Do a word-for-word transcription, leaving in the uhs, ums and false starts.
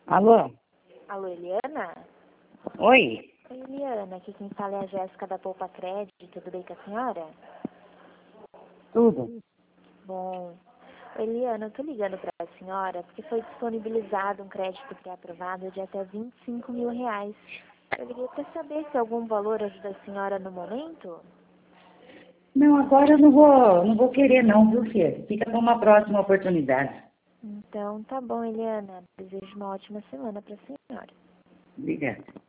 Alô? Alô, Eliana? Oi? Oi, Eliana, aqui quem fala é a Jéssica da Poupa Crédito, tudo bem com a senhora? Tudo? Bom, Eliana, eu tô ligando para a senhora porque foi disponibilizado um crédito pré-aprovado de até vinte e cinco mil reais. Eu liguei para saber se algum valor ajuda a senhora no momento? Não, agora eu não vou, não vou querer não, viu, filha? Fica para uma próxima oportunidade. Então, tá bom, Eliana. Desejo uma ótima semana para a senhora. Obrigada.